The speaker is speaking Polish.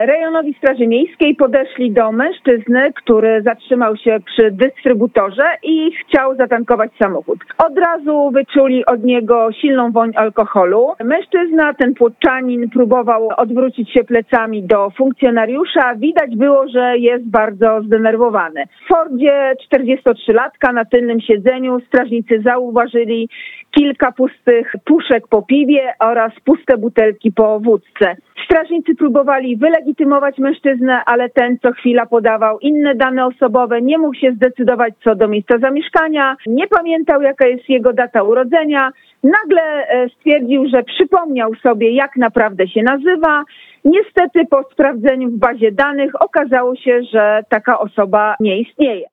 Rejonowi Straży Miejskiej podeszli do mężczyzny, który zatrzymał się przy dystrybutorze i chciał zatankować samochód. Od razu wyczuli od niego silną woń alkoholu. Mężczyzna, ten płotczanin, próbował odwrócić się plecami do funkcjonariusza. Widać było, że jest bardzo zdenerwowany. W Fordzie 43-latka na tylnym siedzeniu strażnicy zauważyli kilka pustych puszek po piwie oraz puste butelki po wódce. Strażnicy próbowali wylegitymować mężczyznę, ale ten co chwila podawał inne dane osobowe, nie mógł się zdecydować co do miejsca zamieszkania, nie pamiętał jaka jest jego data urodzenia. Nagle stwierdził, że przypomniał sobie jak naprawdę się nazywa. Niestety po sprawdzeniu w bazie danych okazało się, że taka osoba nie istnieje.